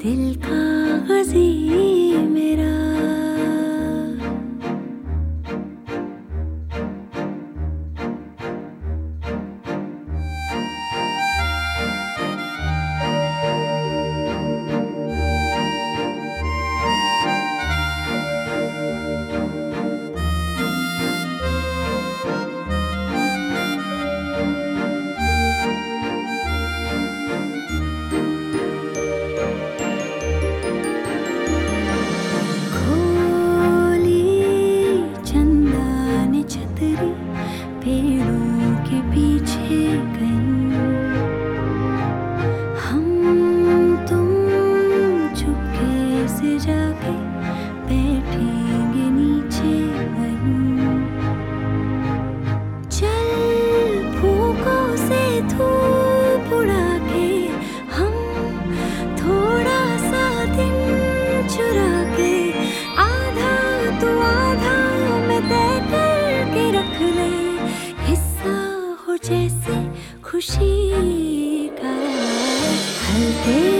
दिल कागजी मेरा। पेड़ों के पीछे कहीं हम तुम चुपके से जाके बैठेंगे नीचे वहीं। चल फूकों से धूप उड़ा के हम थोड़ा सा दिन चुरा के आधा तू आधा मैं तय करके रख ले। जैसे खुशी का हल्के